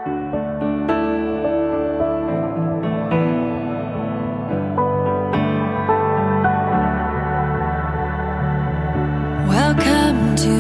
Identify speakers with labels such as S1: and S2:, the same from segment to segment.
S1: Welcome to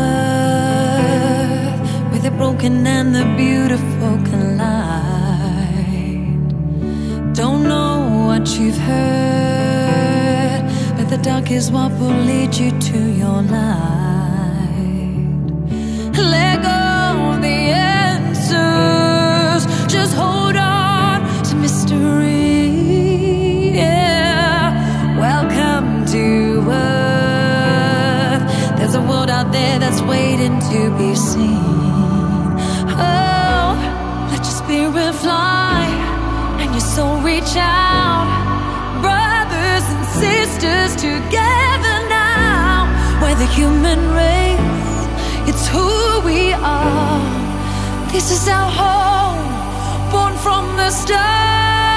S1: Earth, where the broken and the beautiful collide. Don't know what you've heard, but the dark is what will lead you to your light. Let go of the answers, just hold on to mystery. Yeah. Welcome to Earth. There's a world out there that's waiting to be seen. Oh, let your spirit fly and your soul reach out. Brothers and sisters together now. We're the human race, it's who we are. This is our home, born from the stars.